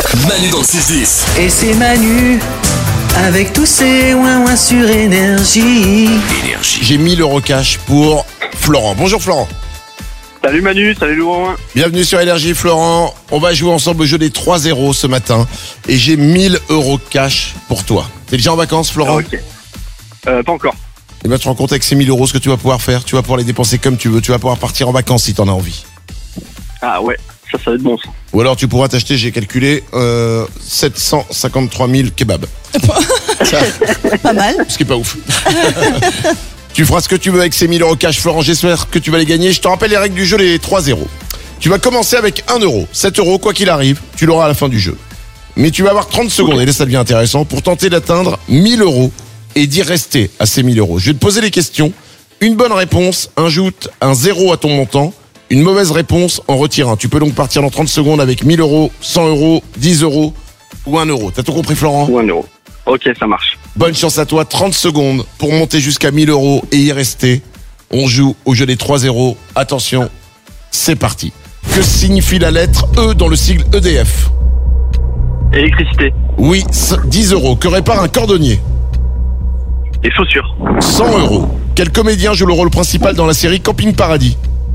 Manu dans le 6-10. Et c'est Manu, avec tous ses ouin-ouin sur Énergie. J'ai 1000 € cash pour Florent. Bonjour Florent. Salut Manu, salut Louan. Bienvenue sur Énergie Florent. On va jouer ensemble au jeu des 3-0 ce matin. Et j'ai 1000 € cash pour toi. T'es déjà en vacances Florent? Ok. Pas encore. Et bien tu te rends compte avec ces 1000 € ce que tu vas pouvoir faire. Tu vas pouvoir les dépenser comme tu veux. Tu vas pouvoir partir en vacances si t'en as envie. Ah ouais, ça va être bon ça. Ou alors tu pourras t'acheter, j'ai calculé, 753 000 kebabs. Pas mal. Ce qui est pas ouf. Tu feras ce que tu veux avec ces 1000 € cash, Florent. J'espère que tu vas les gagner. Je te rappelle les règles du jeu, les 3-0. Tu vas commencer avec 1 €. 7 €, quoi qu'il arrive, tu l'auras à la fin du jeu. Mais tu vas avoir 30 secondes, et là ça devient intéressant, pour tenter d'atteindre 1000 € et d'y rester à ces 1000 €. Je vais te poser les questions. Une bonne réponse ajoute un 0 à ton montant. Une mauvaise réponse en retire un. Tu peux donc partir dans 30 secondes avec 1000 €, 100 €, 10 € ou 1 €. T'as tout compris, Florent? Ou 1 €. Ok, ça marche. Bonne chance à toi. 30 secondes pour monter jusqu'à 1000 € et y rester. On joue au jeu des 3-0. Attention, c'est parti. Que signifie la lettre E dans le sigle EDF? Électricité. Oui, 10 €. Que répare un cordonnier? Et chaussures. 100 €. Quel comédien joue le rôle principal dans la série Camping Paradis?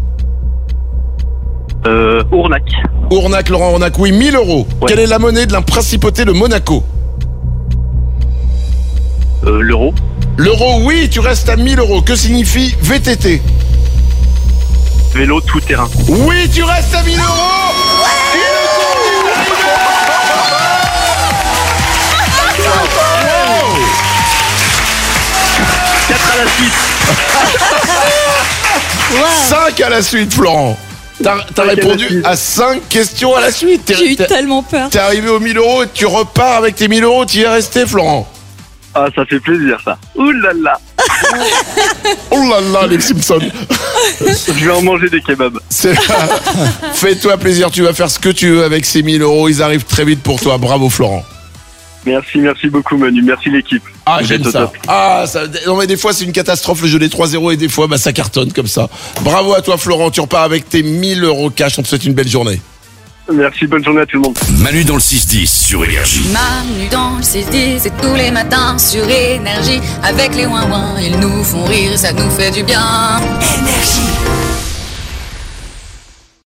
Ournac. Ournac, Laurent Ournac, oui, 1000 €. Ouais. Quelle est la monnaie de la principauté de Monaco? L'euro. L'euro, oui, tu restes à 1000 €. Que signifie VTT? Vélo tout terrain. Oui, tu restes à 1000 €. Et le tour est arrivé. 4 à la suite. 5 à la suite, Florent. T'as à la répondu suite. à 5 questions à la suite. J'ai eu tellement peur. T'es arrivé aux 1000 € et tu repars avec tes 1000 €. Tu y es resté, Florent. Ah, ça fait plaisir ça. Ouh là là. Oh là là, les Simpsons. Je vais en manger des kebabs. Fais-toi plaisir, tu vas faire ce que tu veux avec ces 1000 €. Ils arrivent très vite pour toi. Bravo, Florent. Merci beaucoup Manu. Merci l'équipe. Ah, Vous j'aime êtes au ça. top. Ah, ça. Non, mais des fois, c'est une catastrophe le jeu des 3-0 et des fois, ça cartonne comme ça. Bravo à toi, Florent. Tu repars avec tes 1000 € cash. On te souhaite une belle journée. Merci, bonne journée à tout le monde. Manu dans le 6-10 sur Énergie. Manu dans le 6-10, c'est tous les matins sur Énergie. Avec les ouin-ouin, ils nous font rire, ça nous fait du bien. Énergie.